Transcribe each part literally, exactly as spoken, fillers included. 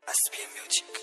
S P M Music।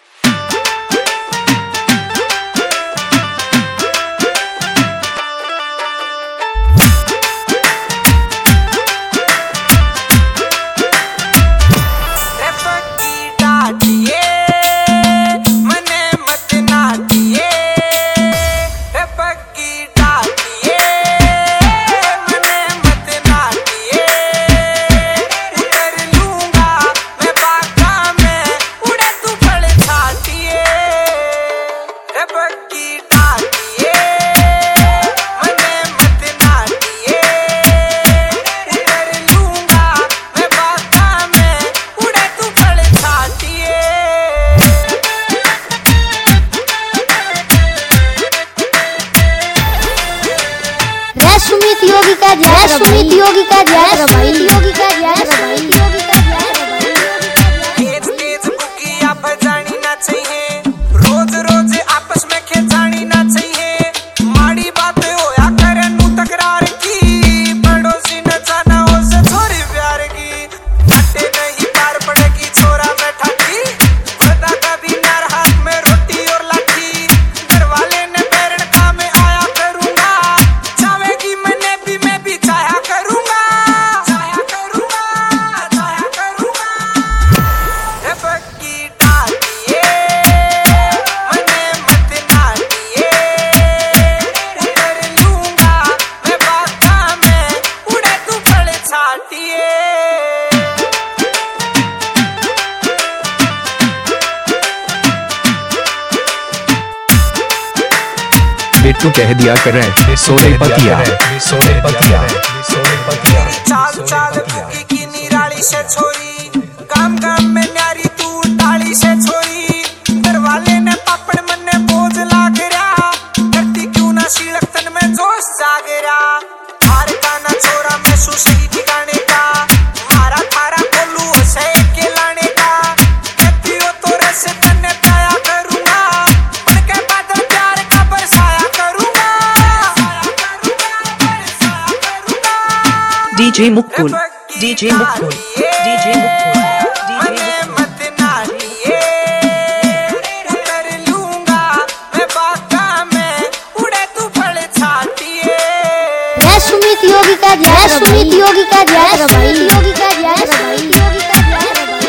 Sumit योगी का जय सुमित योगी का जय सुमित योगी का जय सुमित योगी का जय। तेज तेज बुकिया बजानी ना चाहिए, रोज रोज आपस में खेचानी ना चाहिए। माड़ी बात होया करे नू तकरार की, पड़ोसी न जाना हो से छोरी प्यार की। हटे नहीं पार पड़ेगी छोरा बैठा की, खुदा कभी नार हाथ में रोटी और लाठी। घर वाले ने पेरण का में आया करूंगा, चावेगी मैंने भी मैं भी चाया करूंगा, चाया करूंगा, चाया करूंगा। रे पक्की डालिए मने मत नाटिए, उतर लूंगा मैं बाका में, उड़े तू बड़े छाटिए। बिट्टू कह दिया करें सोने पतिया सोने पतिया सोने पतिया। चाल चाल बुकी की निराली से छोरी, काम काम में न्यारी तू डाली से छोरी। घर वाले ने पापड़ मन ने बोझ लाग रहा, धरती क्यों ना शीलक तन में जोश जाग रहा। हार का ना छोरा मैं सुसही ठिकाने का, मारा थारा बोलू हसे के लाने का। कहती हो तो रस तन्ने पाया करूंगा, बन के बादल प्यार का बरसाया करूंगा, बरसाया करूंगा। D J Mukul, D J Mukul, D J Mukul, मने मत नाटिए, उतर लूंगा मैं बाका में, उड़े तू बड़े छाटिए। जय सुमित योगी का जय सुमित योगी का जय सुमित योगी का जय सुमित योगी का जय।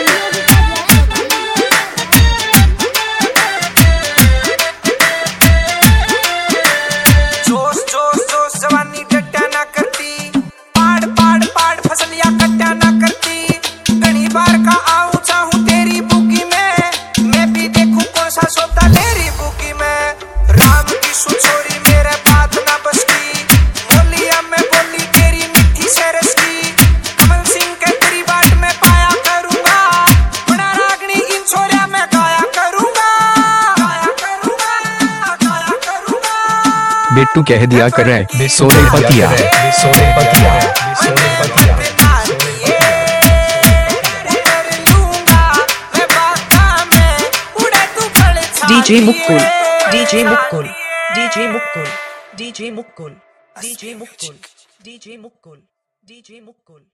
जोश जोश जोश जवानी डट्टा ना करती, पाड़ पाड़ पाड़ फसलियां कट्टा ना करती। घनी बार का आऊं चाहूं तेरी बुकी में, मैं भी देखूं कौन सा सोता तेरी बुकी में। राम की सुछोरी मेरे बात ना बसती, बोलिया में बोली तेरी मिठी से रस की। कमल सिंह के तेरी बाट में पाया करूंगा, बड़ा रागनी इन छोरिया में गाया करूंगा, गाया करूंगा, गाया करूंगा। बिट्टू कह दिया करें सोने पतिया सोने पतिया सोने पतिया। D J Mukul, D J Mukul, D J Mukul, D J Mukul, D J Mukul, D J Mukul, D J Mukul.